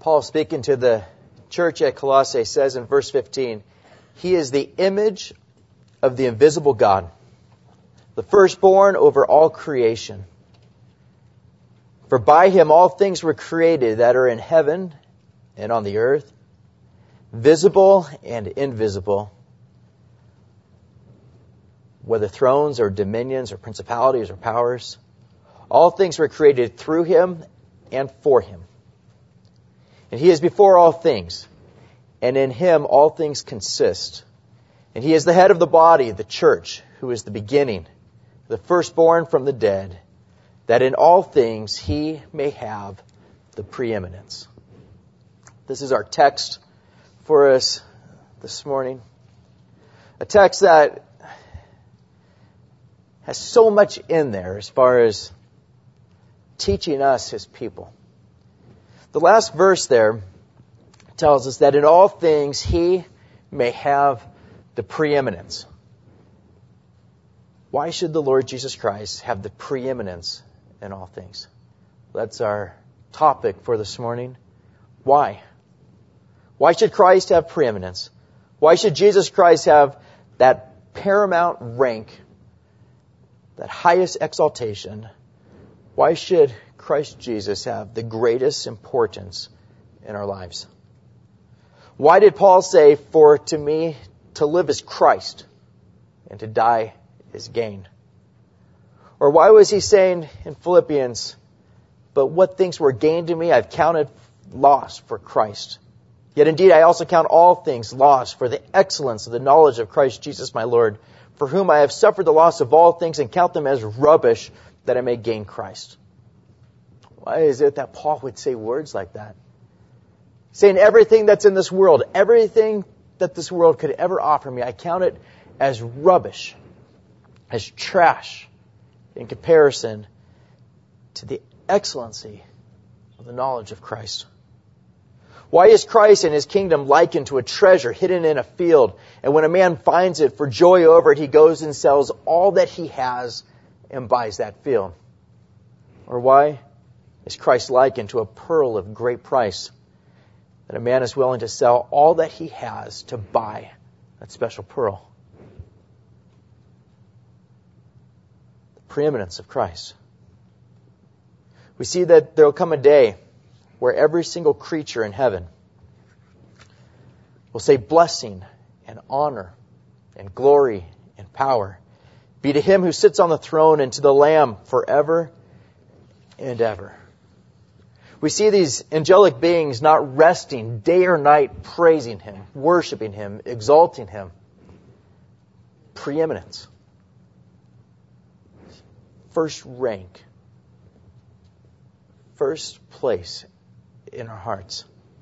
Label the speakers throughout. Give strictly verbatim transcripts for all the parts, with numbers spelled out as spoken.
Speaker 1: Paul, speaking to the church at Colossae, says in verse fifteen, He is the image of the invisible God, the firstborn over all creation. For by Him all things were created that are in heaven and on the earth, visible and invisible, whether thrones or dominions or principalities or powers. All things were created through Him and for Him. And He is before all things, and in Him all things consist. And He is the head of the body, the church, who is the beginning, the firstborn from the dead, that in all things He may have the preeminence. This is our text for us this morning. A text that has so much in there as far as teaching us His people. The last verse there tells us that in all things He may have the preeminence. Why should the Lord Jesus Christ have the preeminence in all things? That's our topic for this morning. Why? Why should Christ have preeminence? Why should Jesus Christ have that paramount rank, that highest exaltation? Why should Christ Jesus have the greatest importance in our lives? Why did Paul say, for to me to live is Christ and to die is gain? Or why was he saying in Philippians, but what things were gained to me I've counted loss for Christ. Yet indeed I also count all things loss for the excellence of the knowledge of Christ Jesus my Lord, for whom I have suffered the loss of all things and count them as rubbish, that I may gain Christ. Why is it that Paul would say words like that? Saying everything that's in this world, everything that this world could ever offer me, I count it as rubbish, as trash, in comparison to the excellency of the knowledge of Christ. Why is Christ and His kingdom likened to a treasure hidden in a field, and when a man finds it, for joy over it, he goes and sells all that he has and buys that field? Or why is Christ likened to a pearl of great price, that a man is willing to sell all that he has to buy that special pearl? The preeminence of Christ. We see that there will come a day where every single creature in heaven will say blessing and honor and glory and power be to Him who sits on the throne and to the Lamb forever and ever. We see these angelic beings not resting day or night, praising Him, worshiping Him, exalting Him. Preeminence. First rank. First place in our hearts.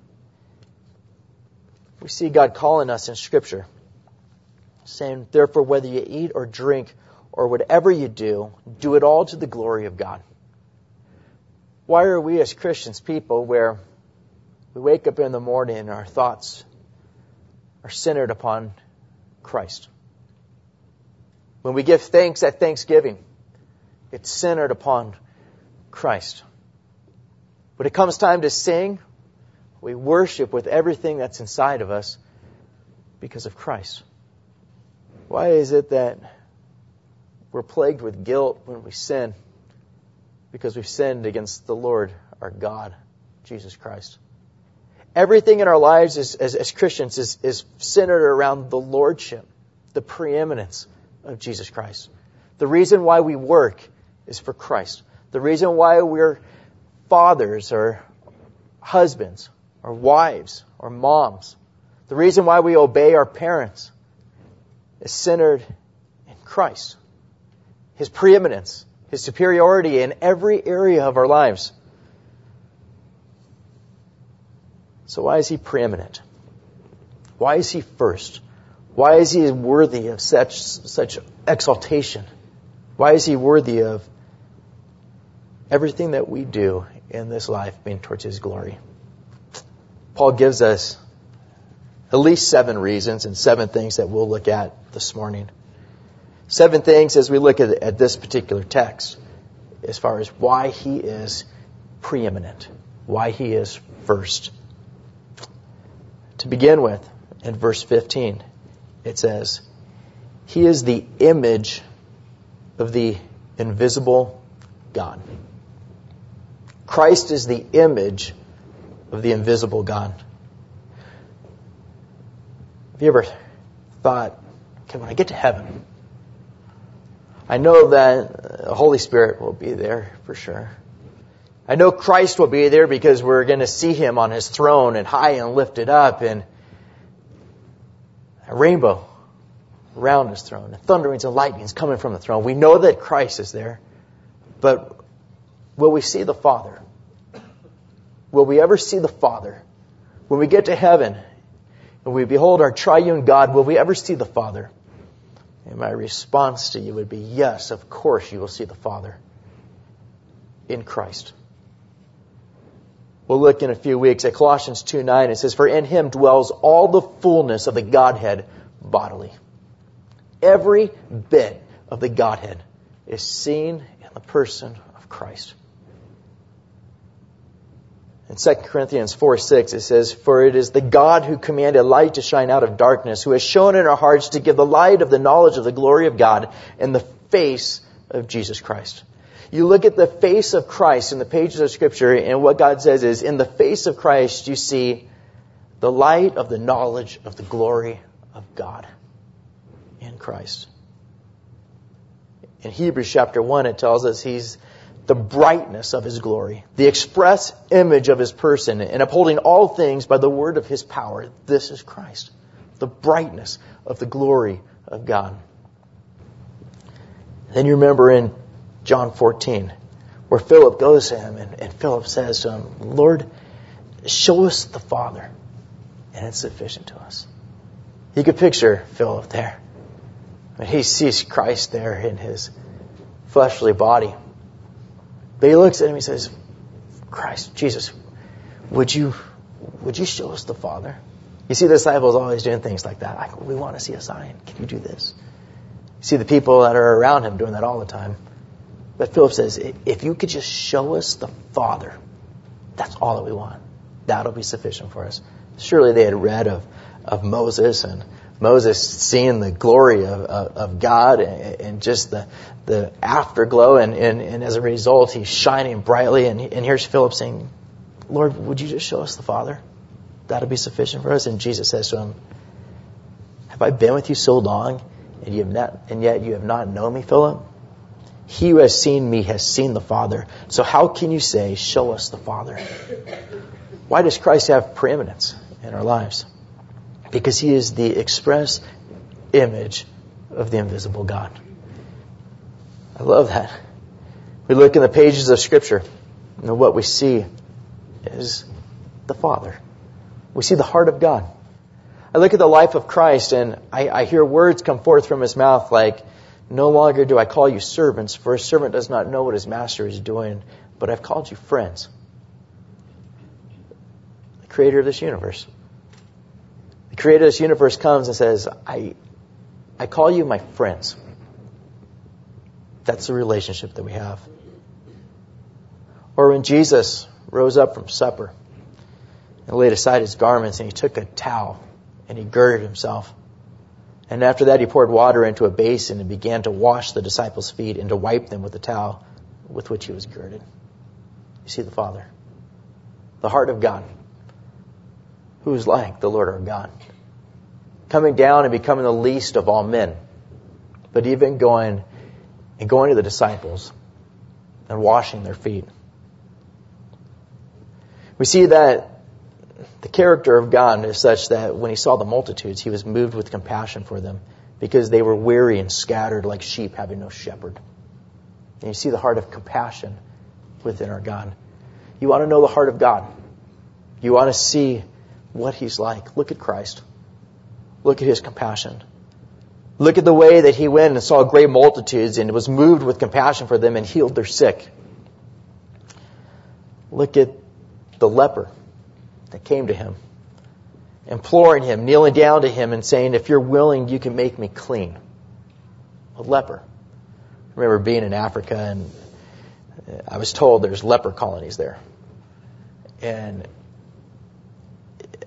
Speaker 1: We see God calling us in Scripture, saying, therefore, whether you eat or drink or whatever you do, do it all to the glory of God. Why are we as Christians people where we wake up in the morning and our thoughts are centered upon Christ? When we give thanks at Thanksgiving, it's centered upon Christ. When it comes time to sing, we worship with everything that's inside of us because of Christ. Why is it that we're plagued with guilt when we sin? Because we've sinned against the Lord, our God, Jesus Christ. Everything in our lives is, as, as Christians is, is centered around the lordship, the preeminence of Jesus Christ. The reason why we work is for Christ. The reason why we're fathers or husbands or wives or moms, the reason why we obey our parents is centered in Christ. His preeminence, His superiority in every area of our lives. So why is He preeminent? Why is He first? Why is He worthy of such such exaltation? Why is He worthy of everything that we do in this life being towards His glory? Paul gives us at least seven reasons and seven things that we'll look at this morning. Seven things as we look at, at this particular text as far as why He is preeminent, why He is first To begin with, in verse fifteen, it says, He is the image of the invisible God. Christ is the image of the invisible God. Have you ever thought, okay, when I get to heaven, I know that the Holy Spirit will be there for sure. I know Christ will be there because we're going to see Him on His throne and high and lifted up, and a rainbow around His throne, and thunderings and lightnings coming from the throne. We know that Christ is there, but will we see the Father? Will we ever see the Father? When we get to heaven and we behold our triune God, will we ever see the Father? And my response to you would be, yes, of course you will see the Father in Christ. We'll look in a few weeks at Colossians two nine. It says, For in Him dwells all the fullness of the Godhead bodily. Every bit of the Godhead is seen in the person of Christ. In Second Corinthians four six, it says, For it is the God who commanded light to shine out of darkness, who has shown in our hearts to give the light of the knowledge of the glory of God in the face of Jesus Christ. You look at the face of Christ in the pages of Scripture, and what God says is, in the face of Christ you see the light of the knowledge of the glory of God in Christ. In Hebrews chapter one, it tells us He's the brightness of His glory, the express image of His person, and upholding all things by the word of His power. This is Christ, the brightness of the glory of God. Then you remember in John fourteen, where Philip goes to Him, and, and Philip says to Him, Lord, show us the Father, and it's sufficient to us. You could picture Philip there. When he sees Christ there in His fleshly body. But he looks at Him and he says, Christ, Jesus, would you would you show us the Father? You see the disciples always doing things like that. Like, we want to see a sign. Can you do this? You see the people that are around Him doing that all the time. But Philip says, if you could just show us the Father, that's all that we want. That'll be sufficient for us. Surely they had read of, of Moses and Moses seeing the glory of, of, of God and, and just the, the afterglow. And, and, and as a result, he's shining brightly. And, and here's Philip saying, Lord, would you just show us the Father? That'll be sufficient for us. And Jesus says to him, have I been with you so long and, you have not, and yet you have not known me, Philip? He who has seen me has seen the Father. So how can you say, show us the Father? Why does Christ have preeminence in our lives? Because He is the express image of the invisible God. I love that. We look in the pages of Scripture, and what we see is the Father. We see the heart of God. I look at the life of Christ, and I, I hear words come forth from His mouth like, no longer do I call you servants, for a servant does not know what his master is doing, but I've called you friends. The Creator of this universe. The Creator of this universe comes and says, I, I call you my friends. That's the relationship that we have. Or when Jesus rose up from supper and laid aside His garments, and He took a towel and He girded Himself. And after that He poured water into a basin and began to wash the disciples' feet and to wipe them with the towel with which He was girded. You see the Father. The heart of God. Who is like the Lord our God. Coming down and becoming the least of all men. But even going and going to the disciples and washing their feet. We see that the character of God is such that when He saw the multitudes, He was moved with compassion for them because they were weary and scattered like sheep having no shepherd. And you see the heart of compassion within our God. You want to know the heart of God. You want to see what He's like. Look at Christ. Look at His compassion. Look at the way that He went and saw great multitudes and was moved with compassion for them and healed their sick. Look at the leper that came to Him, imploring Him, kneeling down to Him and saying, if you're willing, you can make me clean. A leper. I remember being in Africa, and I was told there's leper colonies there. And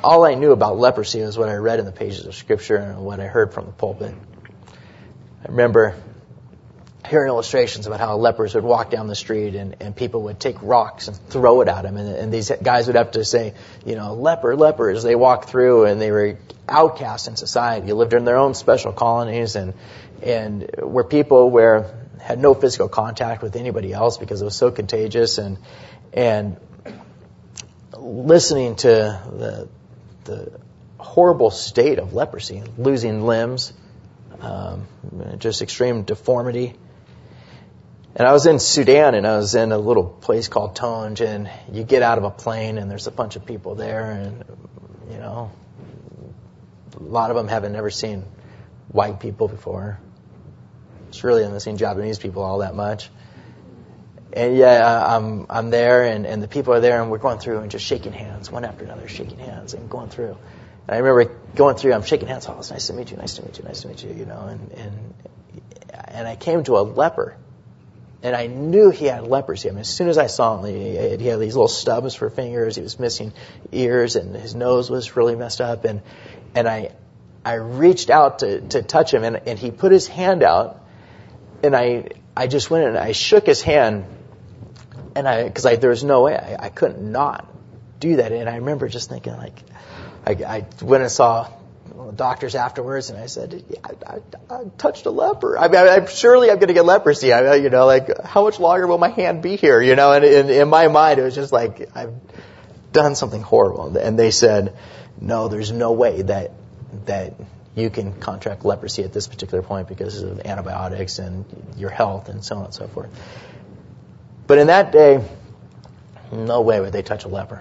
Speaker 1: all I knew about leprosy was what I read in the pages of Scripture and what I heard from the pulpit. I remember hearing illustrations about how lepers would walk down the street and, and people would take rocks and throw it at them. And, and these guys would have to say, you know, leper, leper, as they walked through, and they were outcast in society, lived in their own special colonies, and and were people where had no physical contact with anybody else because it was so contagious. And and listening to the the horrible state of leprosy, losing limbs, um, just extreme deformity. And I was in Sudan, and I was in a little place called Tonj, and you get out of a plane, and there's a bunch of people there, and, you know, a lot of them haven't never seen white people before. Surely haven't seen Japanese people all that much. And yeah, I'm I'm there, and, and the people are there, and we're going through and just shaking hands, one after another, shaking hands and going through. And I remember going through, I'm shaking hands, oh, it's nice to meet you, nice to meet you, nice to meet you, you know, and and, and I came to a leper. And I knew he had leprosy. I mean, as soon as I saw him, he had, he had these little stubs for fingers. He was missing ears, and his nose was really messed up. And and I I reached out to, to touch him, and, and he put his hand out, and I I just went and I shook his hand, and I because I there was no way I, I couldn't not do that. And I remember just thinking like, I, I went and saw doctors afterwards, and I said, yeah, I, I, I touched a leper. I mean, I, surely I'm going to get leprosy. I, you know, like, how much longer will my hand be here? You know, and in, in my mind, it was just like, I've done something horrible. And they said, no, there's no way that that you can contract leprosy at this particular point because of antibiotics and your health and so on and so forth. But in that day, no way would they touch a leper.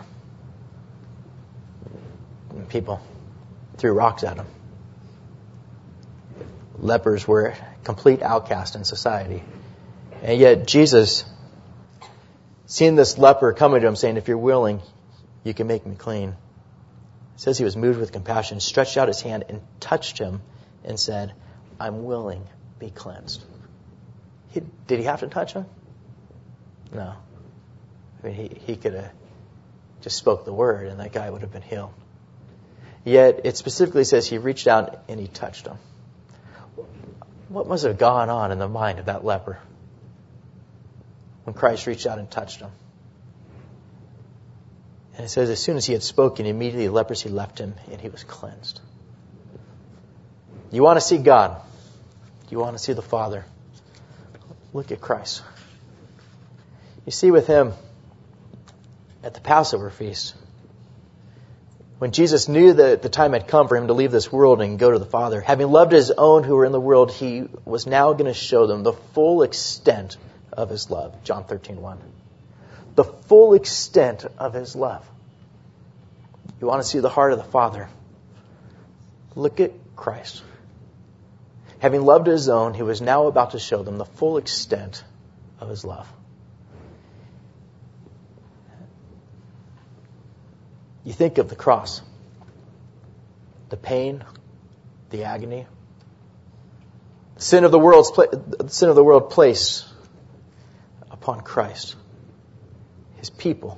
Speaker 1: People threw rocks at him. Lepers were complete outcasts in society. And yet Jesus, seeing this leper coming to him saying, if you're willing, you can make me clean. It says he was moved with compassion, stretched out his hand and touched him and said, I'm willing, be cleansed. He, did he have to touch him? No. I mean, he, he could have just spoke the word and that guy would have been healed. Yet it specifically says he reached out and he touched him. What must have gone on in the mind of that leper when Christ reached out and touched him? And it says as soon as he had spoken, immediately leprosy left him and he was cleansed. You want to see God? You want to see the Father? Look at Christ. You see with him at the Passover feast, when Jesus knew that the time had come for him to leave this world and go to the Father, having loved his own who were in the world, he was now going to show them the full extent of his love. John thirteen one. The full extent of his love. You want to see the heart of the Father? Look at Christ. Having loved his own, he was now about to show them the full extent of his love. You think of the cross, the pain, the agony, the sin of the world's the sin of the world placed upon Christ, his people,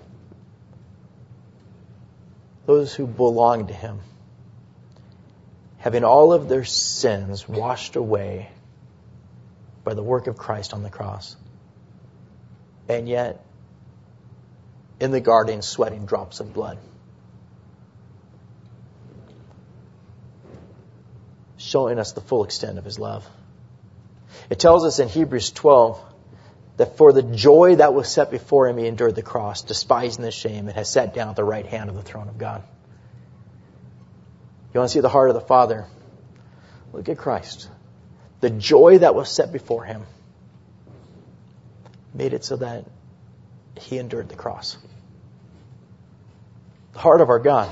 Speaker 1: those who belong to him, having all of their sins washed away by the work of Christ on the cross, and yet in the garden sweating drops of blood. Showing us the full extent of his love. It tells us in Hebrews twelve that for the joy that was set before him, he endured the cross, despising the shame, and has sat down at the right hand of the throne of God. You want to see the heart of the Father? Look at Christ. The joy that was set before him made it so that he endured the cross. The heart of our God.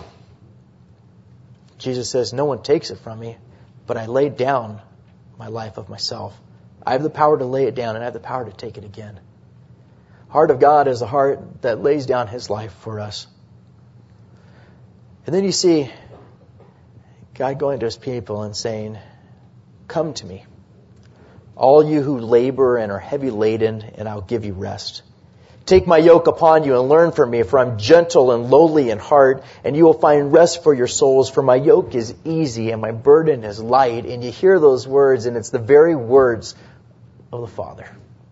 Speaker 1: Jesus says, no one takes it from me, but I lay down my life of myself. I have the power to lay it down, and I have the power to take it again. Heart of God is a heart that lays down his life for us. And then you see God going to his people and saying, come to me, all you who labor and are heavy laden, and I'll give you rest. Take my yoke upon you and learn from me, for I'm gentle and lowly in heart, and you will find rest for your souls, for my yoke is easy and my burden is light. And you hear those words, and it's the very words of the Father.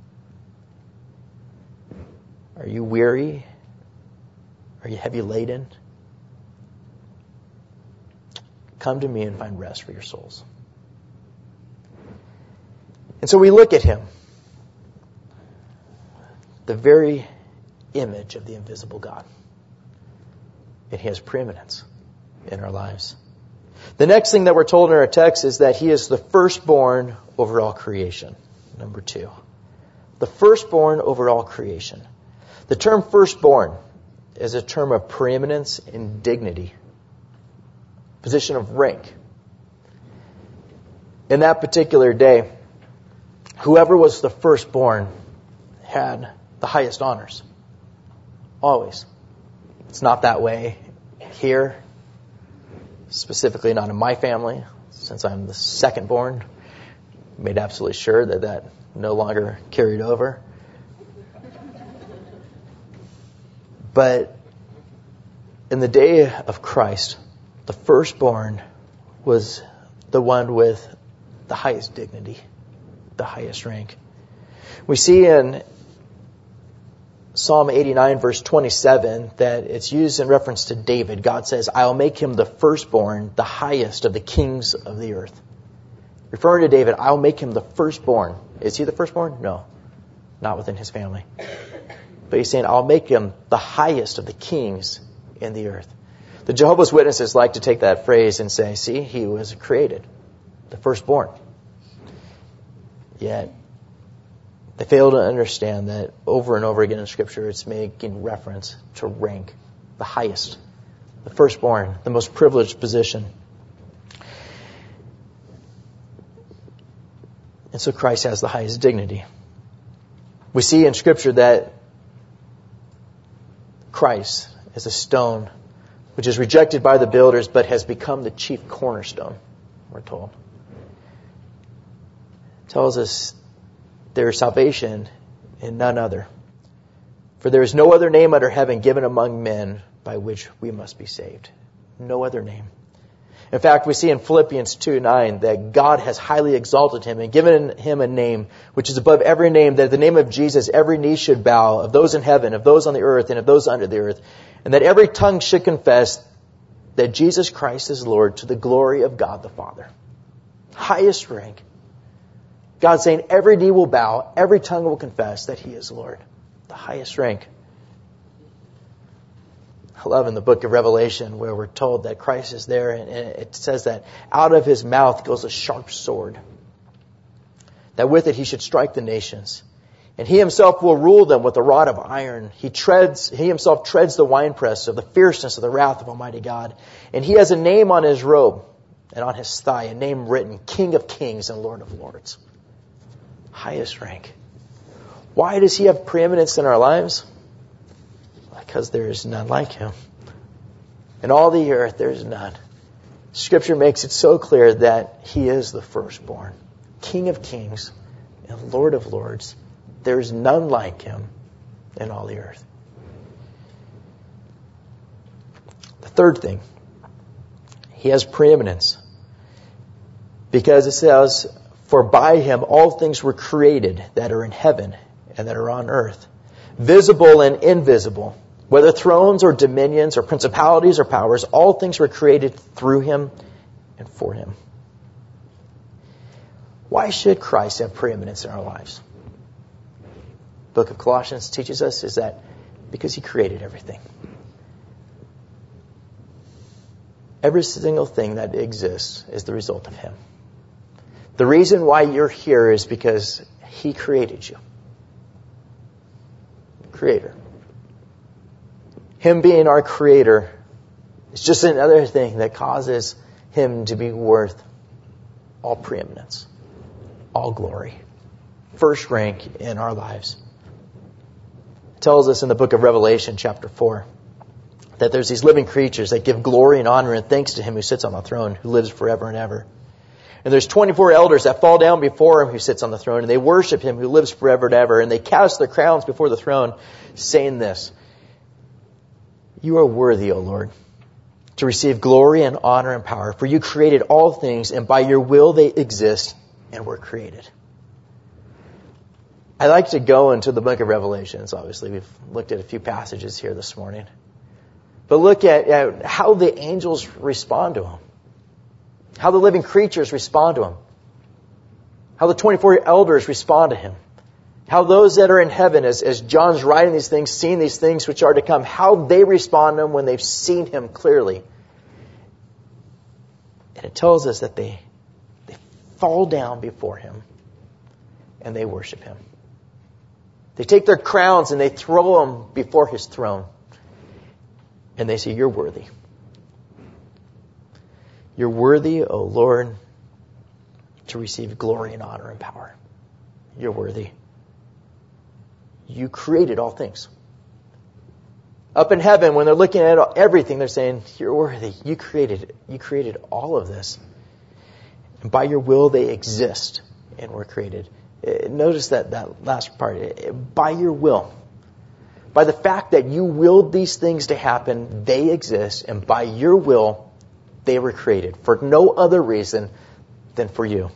Speaker 1: Are you weary? Are you heavy laden? Come to me and find rest for your souls. And so we look at him, the very image of the invisible God. And he has preeminence in our lives. The next thing that we're told in our text is that he is the firstborn over all creation. Number two. The firstborn over all creation. The term firstborn is a term of preeminence and dignity. Position of rank. In that particular day, whoever was the firstborn had the highest honors. Always. It's not that way here. Specifically not in my family. Since I'm the second born, made absolutely sure that that no longer carried over. But in the day of Christ, the firstborn was the one with the highest dignity, the highest rank. We see in Psalm eighty-nine, verse twenty-seven, that it's used in reference to David. God says, I'll make him the firstborn, the highest of the kings of the earth. Referring to David, I'll make him the firstborn. Is he the firstborn? No, not within his family. But he's saying, I'll make him the highest of the kings in the earth. The Jehovah's Witnesses like to take that phrase and say, see, he was created, the firstborn. Yet, they fail to understand that over and over again in Scripture, it's making reference to rank, the highest, the firstborn, the most privileged position. And so Christ has the highest dignity. We see in Scripture that Christ is a stone which is rejected by the builders but has become the chief cornerstone, we're told. It tells us there is salvation in none other. For there is no other name under heaven given among men by which we must be saved. No other name. In fact, we see in Philippians two nine that God has highly exalted him and given him a name which is above every name, that at the name of Jesus every knee should bow, of those in heaven, of those on the earth, and of those under the earth, and that every tongue should confess that Jesus Christ is Lord, to the glory of God the Father. Highest rank. God saying every knee will bow, every tongue will confess that he is Lord. The highest rank. I love in the book of Revelation where we're told that Christ is there, and it says that out of his mouth goes a sharp sword, that with it he should strike the nations. And he himself will rule them with a rod of iron. He treads, he himself treads the winepress of the fierceness of the wrath of Almighty God. And he has a name on his robe and on his thigh, a name written, King of Kings and Lord of Lords. Highest rank. Why does he have preeminence in our lives? Because there is none like him. In all the earth, there is none. Scripture makes it so clear that he is the firstborn, King of Kings and Lord of Lords. There is none like him in all the earth. The third thing, he has preeminence because it says, for by him all things were created that are in heaven and that are on earth, visible and invisible, whether thrones or dominions or principalities or powers, all things were created through him and for him. Why should Christ have preeminence in our lives? The book of Colossians teaches us is that because he created everything. Every single thing that exists is the result of him. The reason why you're here is because he created you. Creator. Him being our creator is just another thing that causes him to be worth all preeminence, all glory, first rank in our lives. It tells us in the book of Revelation, chapter four, that there's these living creatures that give glory and honor and thanks to him who sits on the throne, who lives forever and ever. And there's twenty-four elders that fall down before him who sits on the throne, and they worship him who lives forever and ever. And they cast their crowns before the throne, saying this, "You are worthy, O Lord, to receive glory and honor and power. For you created all things, and by your will they exist and were created." I like to go into the book of Revelations. Obviously, we've looked at a few passages here this morning. But look at, at how the angels respond to him. How the living creatures respond to him. How the twenty-four elders respond to him. How those that are in heaven, as, as John's writing these things, seeing these things which are to come, how they respond to him when they've seen him clearly. And it tells us that they, they fall down before him and they worship him. They take their crowns and they throw them before his throne. And they say, "You're worthy. You're worthy, O Lord, to receive glory and honor and power. You're worthy. You created all things." Up in heaven, when they're looking at everything, they're saying, "You're worthy. You created, you created all of this. And by your will they exist and were created." Notice that, that last part. By your will. By the fact that you willed these things to happen, they exist, and by your will, they were created. For no other reason than for you.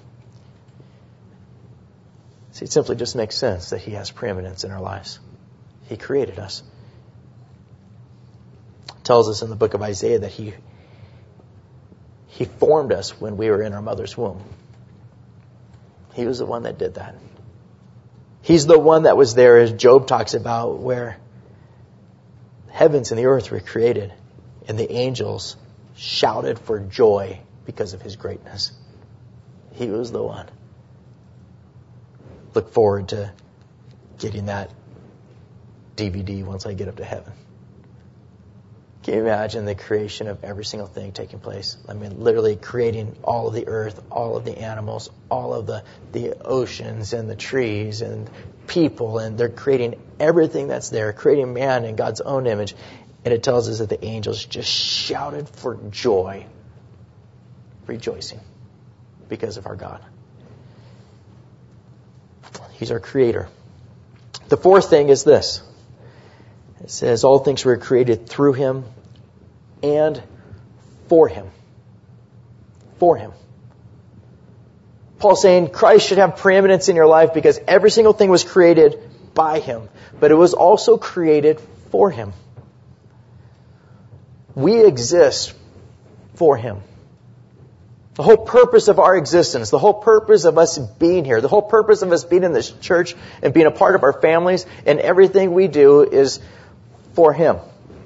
Speaker 1: See, it simply just makes sense that he has preeminence in our lives. He created us. It tells us in the book of Isaiah that he, he formed us when we were in our mother's womb. He was the one that did that. He's the one that was there, as Job talks about, where heavens and the earth were created and the angels shouted for joy because of his greatness. He was the one. Look forward to getting that D V D once I get up to heaven. Can you imagine the creation of every single thing taking place? I mean, literally creating all of the earth, all of the animals, all of the, the oceans and the trees and people. And they're creating everything that's there, creating man in God's own image. And it tells us that the angels just shouted for joy, rejoicing because of our God. He's our creator. The fourth thing is this. It says, all things were created through him and for him. For him. Paul's saying Christ should have preeminence in your life because every single thing was created by him. But it was also created for him. We exist for him. The whole purpose of our existence, the whole purpose of us being here, the whole purpose of us being in this church and being a part of our families and everything we do is for him.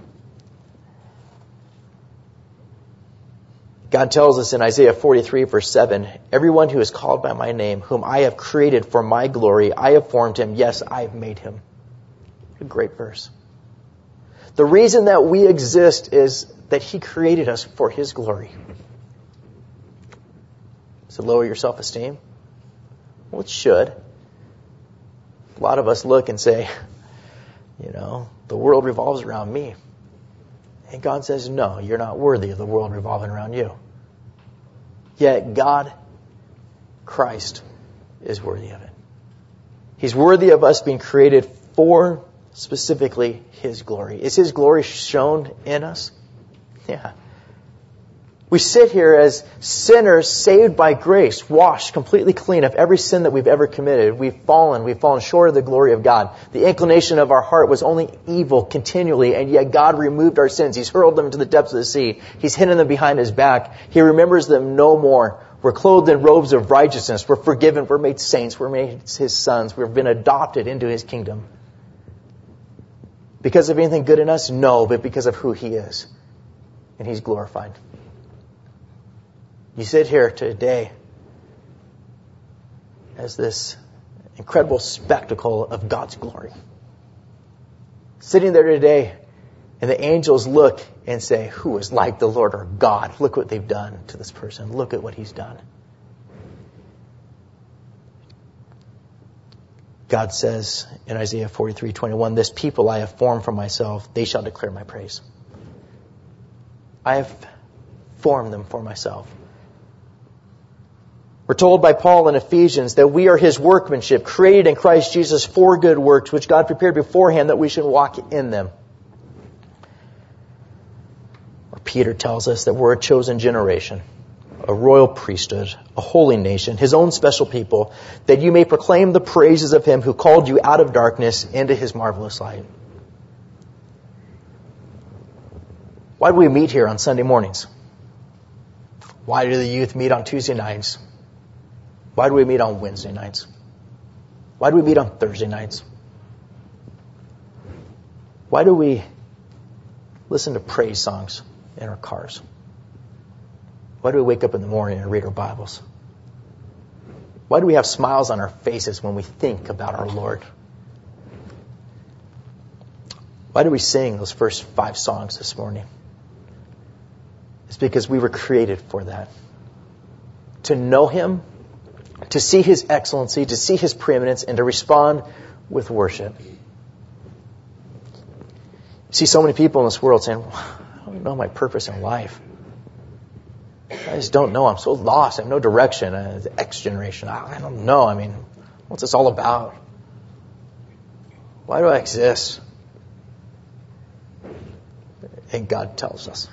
Speaker 1: God tells us in Isaiah forty-three, verse seven, everyone who is called by my name, whom I have created for my glory, I have formed him. Yes, I have made him. A great verse. The reason that we exist is that he created us for his glory. Does it lower your self-esteem? Well, it should. A lot of us look and say, you know, the world revolves around me. And God says, no, you're not worthy of the world revolving around you. Yet God, Christ, is worthy of it. He's worthy of us being created for specifically his glory. Is his glory shown in us? Yeah. We sit here as sinners saved by grace, washed completely clean of every sin that we've ever committed. We've fallen. We've fallen short of the glory of God. The inclination of our heart was only evil continually, and yet God removed our sins. He's hurled them into the depths of the sea. He's hidden them behind his back. He remembers them no more. We're clothed in robes of righteousness. We're forgiven. We're made saints. We're made his sons. We've been adopted into his kingdom. Because of anything good in us? No, but because of who he is. And he's glorified. You sit here today as this incredible spectacle of God's glory. Sitting there today, and the angels look and say, who is like the Lord our God? Look what they've done to this person. Look at what he's done. God says in Isaiah forty-three twenty-one, this people I have formed for myself, they shall declare my praise. I have formed them for myself. told by Paul in Ephesians that we are His workmanship, created in Christ Jesus for good works, which God prepared beforehand that we should walk in them. Or Peter tells us that we're a chosen generation, a royal priesthood, a holy nation, His own special people, that you may proclaim the praises of Him who called you out of darkness into His marvelous light. Why do we meet here on Sunday mornings? Why do the youth meet on Tuesday nights? Why do we meet on Wednesday nights? Why do we meet on Thursday nights? Why do we listen to praise songs in our cars? Why do we wake up in the morning and read our Bibles? Why do we have smiles on our faces when we think about our Lord? Why do we sing those first five songs this morning? It's because we were created for that. To know Him, to see His excellency, to see His preeminence, and to respond with worship. You see so many people in this world saying, I don't know my purpose in life. I just don't know. I'm so lost. I have no direction. Uh, the X generation. I, I don't know. I mean, what's this all about? Why do I exist? And God tells us.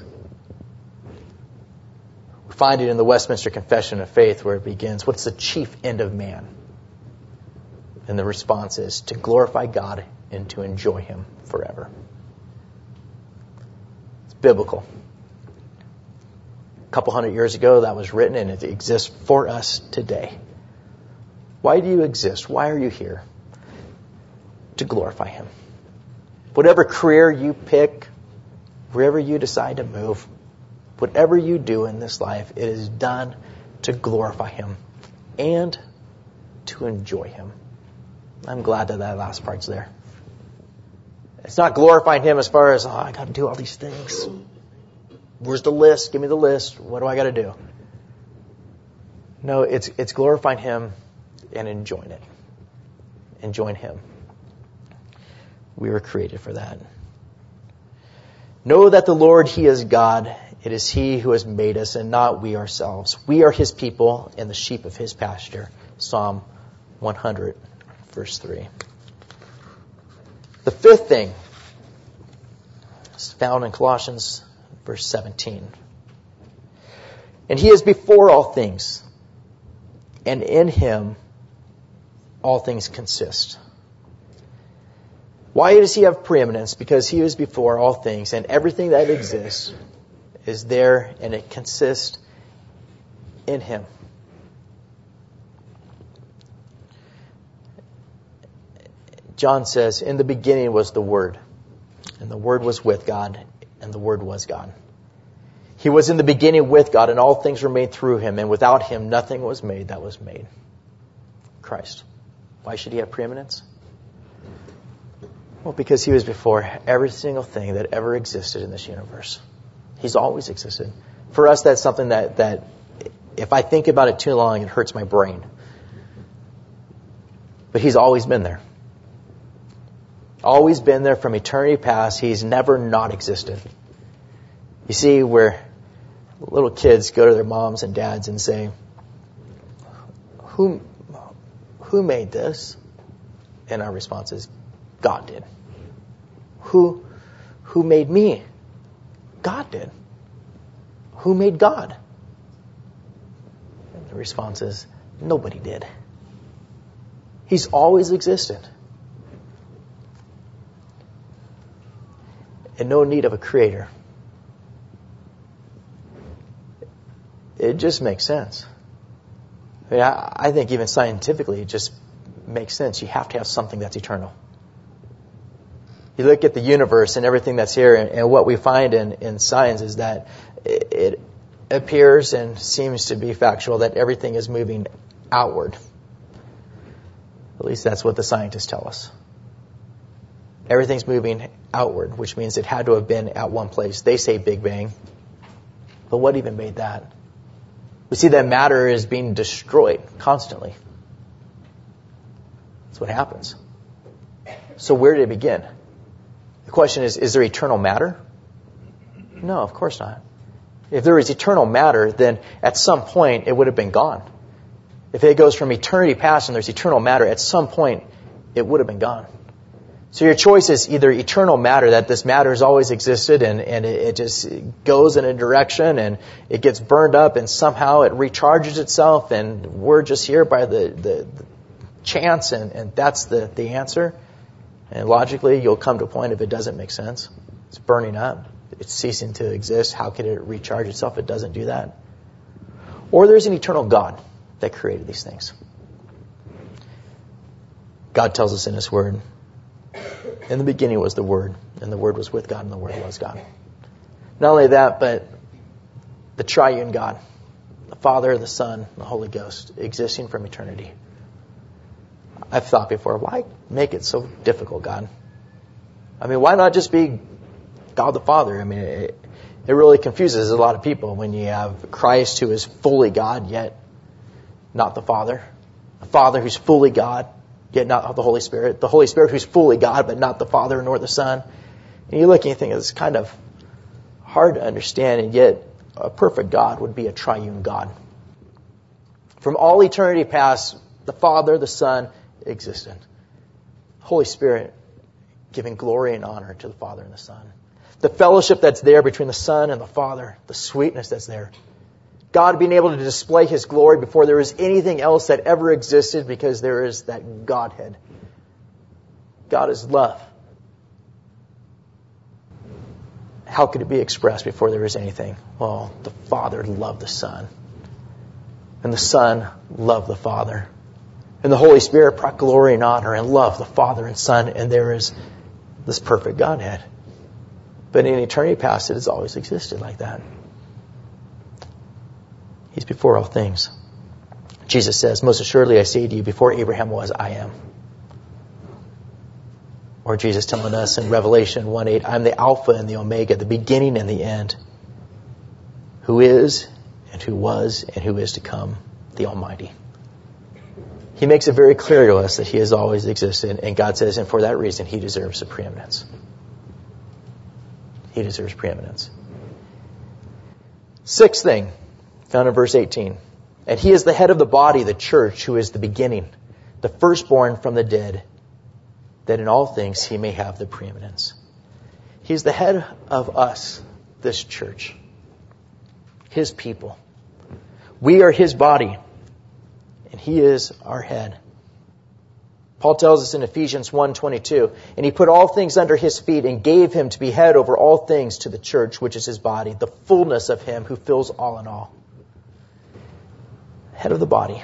Speaker 1: We find it in the Westminster Confession of Faith where it begins, what's the chief end of man? And the response is to glorify God and to enjoy Him forever. It's biblical. A couple hundred years ago that was written and it exists for us today. Why do you exist? Why are you here? To glorify Him. Whatever career you pick, wherever you decide to move, whatever you do in this life, it is done to glorify Him and to enjoy Him. I'm glad that that last part's there. It's not glorifying Him as far as, oh, I got to do all these things. Where's the list? Give me the list. What do I got to do? No, it's it's glorifying Him and enjoying it. Enjoying Him. We were created for that. Know that the Lord, He is God. It is He who has made us and not we ourselves. We are His people and the sheep of His pasture. Psalm one hundred, verse three. The fifth thing is found in Colossians verse seventeen. And He is before all things, and in Him all things consist. Why does He have preeminence? Because He is before all things, and everything that exists is there, and it consists in Him. John says, in the beginning was the Word, and the Word was with God, and the Word was God. He was in the beginning with God, and all things were made through Him, and without Him nothing was made that was made. Christ. Why should He have preeminence? Well, because He was before every single thing that ever existed in this universe. He's always existed. For us, that's something that, that if I think about it too long, it hurts my brain. But He's always been there. Always been there from eternity past. He's never not existed. You see, where little kids go to their moms and dads and say, Who, who made this? And our response is, God did. Who, who made me? God did. Who made God? And the response is, nobody did. He's always existed. And no need of a creator. It just makes sense. I mean, I, I think even scientifically it just makes sense. You have to have something that's eternal. You look at the universe and everything that's here, and, and what we find in, in science is that it, it appears and seems to be factual that everything is moving outward. At least that's what the scientists tell us. Everything's moving outward, which means it had to have been at one place. They say Big Bang. But what even made that? We see that matter is being destroyed constantly. That's what happens. So where did it begin? The question is, is there eternal matter? No, of course not. If there is eternal matter, then at some point it would have been gone. If it goes from eternity past and there's eternal matter, at some point it would have been gone. So your choice is either eternal matter, that this matter has always existed and, and it, it just goes in a direction and it gets burned up and somehow it recharges itself and we're just here by the, the, the chance and, and that's the, the answer. And logically you'll come to a point if it doesn't make sense. It's burning up. It's ceasing to exist. How could it recharge itself? It doesn't do that. Or there's an eternal God that created these things. God tells us in His Word, in the beginning was the Word, and the Word was with God, and the Word was God. Not only that, but the triune God, the Father, the Son, the Holy Ghost, existing from eternity. I've thought before, why make it so difficult, God? I mean, why not just be God the Father? I mean, it, it really confuses a lot of people when you have Christ who is fully God, yet not the Father. A Father who's fully God, yet not the Holy Spirit. The Holy Spirit who's fully God, but not the Father nor the Son. And you look and you think it's kind of hard to understand, and yet a perfect God would be a triune God. From all eternity past, the Father, the Son, existed. Holy Spirit giving glory and honor to the Father and the Son. The fellowship that's there between the Son and the Father, the sweetness that's there. God being able to display His glory before there is anything else that ever existed because there is that Godhead. God is love. How could it be expressed before there is anything? Well, the Father loved the Son. And the Son loved the Father. And the Holy Spirit brought glory and honor and love the Father and Son. And there is this perfect Godhead. But in eternity past, it has always existed like that. He's before all things. Jesus says, most assuredly I say to you, before Abraham was, I am. Or Jesus telling us in Revelation one eight, I'm the Alpha and the Omega, the beginning and the end. Who is and who was and who is to come, the Almighty. He makes it very clear to us that He has always existed. And God says, and for that reason, He deserves the preeminence. He deserves preeminence. Sixth thing, found in verse eighteen. And He is the head of the body, the church, who is the beginning, the firstborn from the dead, that in all things He may have the preeminence. He's the head of us, this church. His people. We are His body, and He is our head. Paul tells us in Ephesians one twenty-two, and He put all things under His feet and gave Him to be head over all things to the church, which is His body, the fullness of Him who fills all in all. Head of the body.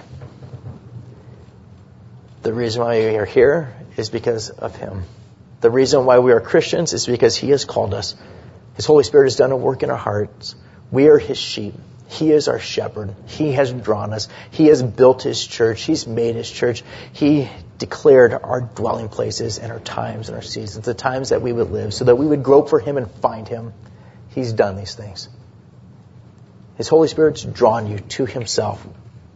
Speaker 1: The reason why we are here is because of Him. The reason why we are Christians is because He has called us. His Holy Spirit has done a work in our hearts. We are His sheep. He is our shepherd. He has drawn us. He has built His church. He's made His church. He declared our dwelling places and our times and our seasons, the times that we would live, so that we would grope for Him and find Him. He's done these things. His Holy Spirit's drawn you to Himself.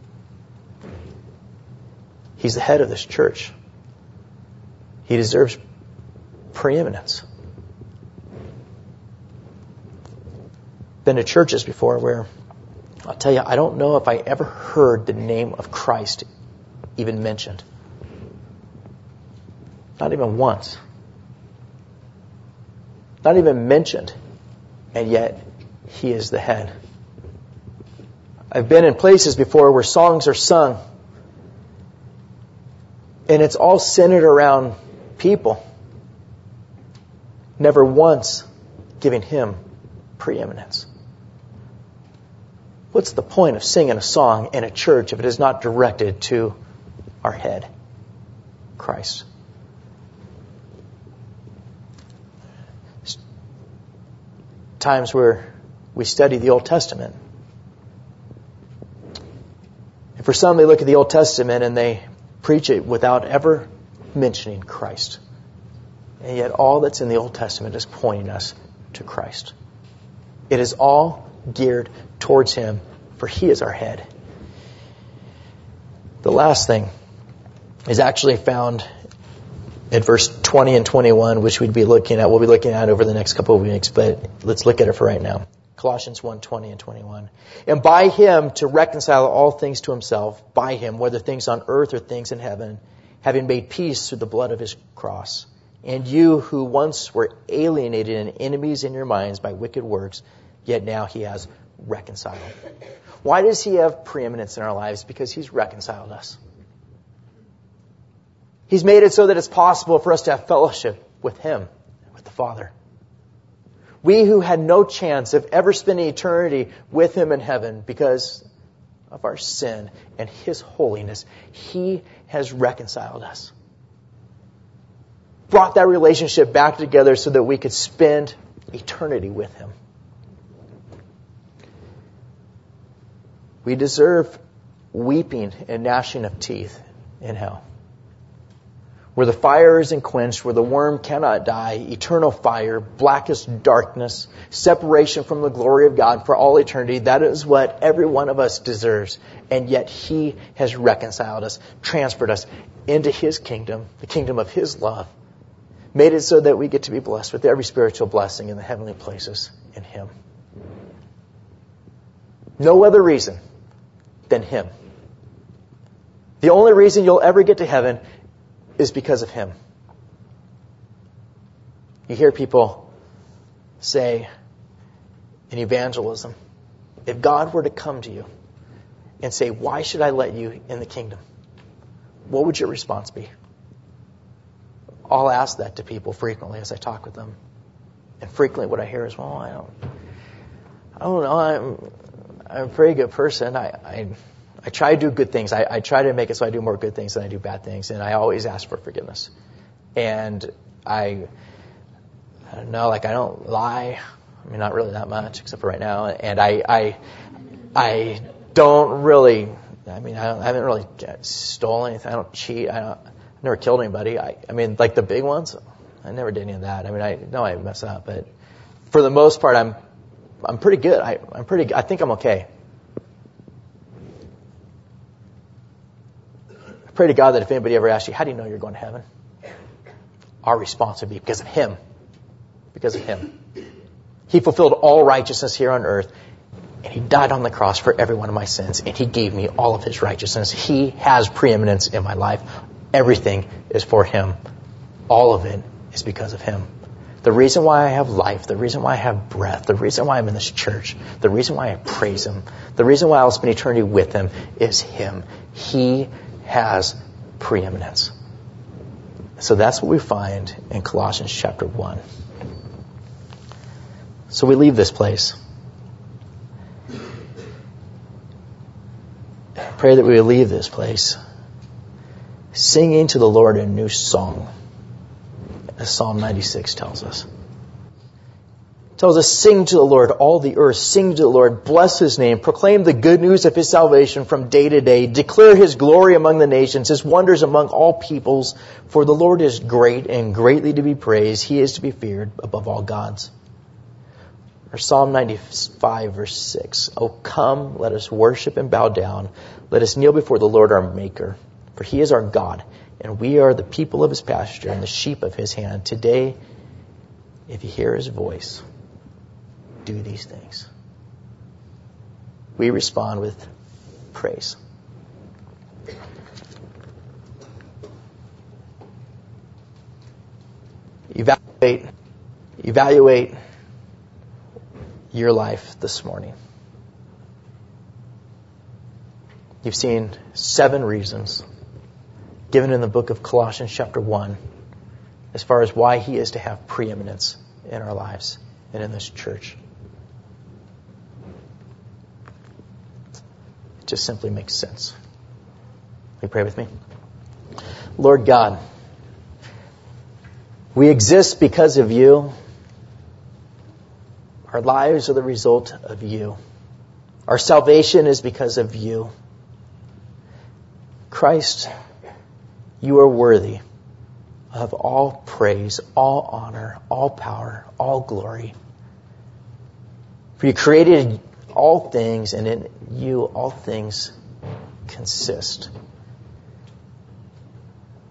Speaker 1: He's the head of this church. He deserves preeminence. Been to churches before where, I'll tell you, I don't know if I ever heard the name of Christ even mentioned. Not even once. Not even mentioned. And yet, He is the head. I've been in places before where songs are sung, and it's all centered around people. Never once giving Him preeminence. What's the point of singing a song in a church if it is not directed to our head, Christ? Times where we study the Old Testament. And for some, they look at the Old Testament and they preach it without ever mentioning Christ. And yet all that's in the Old Testament is pointing us to Christ. It is all geared towards Him, for He is our head. The last thing is actually found in verse twenty and twenty-one, which we'd be looking at, we'll be looking at over the next couple of weeks, but let's look at it for right now. Colossians one, twenty and twenty-one. And by him to reconcile all things to himself, by him, whether things on earth or things in heaven, having made peace through the blood of his cross. And you who once were alienated and enemies in your minds by wicked works, yet now he has reconciled. Why does he have preeminence in our lives? Because he's reconciled us. He's made it so that it's possible for us to have fellowship with him, with the Father. We who had no chance of ever spending eternity with him in heaven because of our sin and his holiness, he has reconciled us. Brought that relationship back together so that we could spend eternity with him. We deserve weeping and gnashing of teeth in hell, where the fire isn't quenched, where the worm cannot die, eternal fire, blackest darkness, separation from the glory of God for all eternity. That is what every one of us deserves. And yet he has reconciled us, transferred us into his kingdom, the kingdom of his love, made it so that we get to be blessed with every spiritual blessing in the heavenly places in him. No other reason than him. The only reason you'll ever get to heaven is because of him. You hear people say in evangelism, if God were to come to you and say, why should I let you in the kingdom? What would your response be? I'll ask that to people frequently as I talk with them. And frequently what I hear is, well, I don't, I don't know, I'm, I'm a pretty good person. I, I, I try to do good things. I, I try to make it so I do more good things than I do bad things. And I always ask for forgiveness. And I, I don't know, like I don't lie. I mean, not really that much, except for right now. And I, I, I don't really, I mean, I, don't, I haven't really stolen anything. I don't cheat. I don't, I've never killed anybody. I, I mean, like the big ones, I never did any of that. I mean, I know I mess up, but for the most part, I'm, I'm pretty good. I, I'm pretty, I think I'm okay. I pray to God that if anybody ever asks you, how do you know you're going to heaven? Our response would be because of him. Because of him. He fulfilled all righteousness here on earth, and he died on the cross for every one of my sins, and he gave me all of his righteousness. He has preeminence in my life. Everything is for him. All of it is because of him. The reason why I have life, the reason why I have breath, the reason why I'm in this church, the reason why I praise him, the reason why I'll spend eternity with him is him. He has preeminence. So that's what we find in Colossians chapter one. So we leave this place. I pray that we will leave this place singing to the Lord a new song, as Psalm ninety-six tells us. It tells us, sing to the Lord, all the earth, sing to the Lord, bless his name, proclaim the good news of his salvation from day to day, declare his glory among the nations, his wonders among all peoples, for the Lord is great and greatly to be praised. He is to be feared above all gods. Or Psalm ninety-five, verse six. Oh, come, let us worship and bow down. Let us kneel before the Lord our Maker. For he is our God, and we are the people of his pasture and the sheep of his hand. Today, if you hear his voice, do these things. We respond with praise. Evaluate, evaluate your life this morning. You've seen seven reasons given in the book of Colossians chapter one as far as why he is to have preeminence in our lives and in this church. It just simply makes sense. Will you pray with me? Lord God, we exist because of you. Our lives are the result of you. Our salvation is because of you. Christ, you are worthy of all praise, all honor, all power, all glory. For you created all things, and in you all things consist.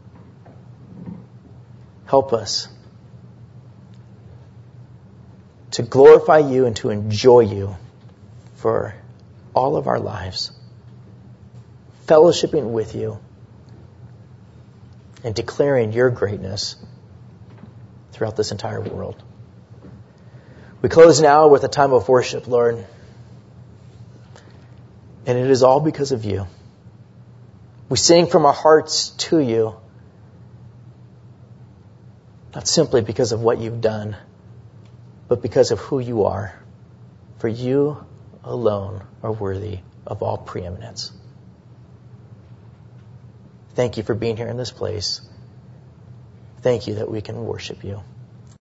Speaker 1: Help us to glorify you and to enjoy you for all of our lives, fellowshipping with you and declaring your greatness throughout this entire world. We close now with a time of worship, Lord. And it is all because of you. We sing from our hearts to you, not simply because of what you've done, but because of who you are. For you alone are worthy of all preeminence. Thank you for being here in this place. Thank you that we can worship you.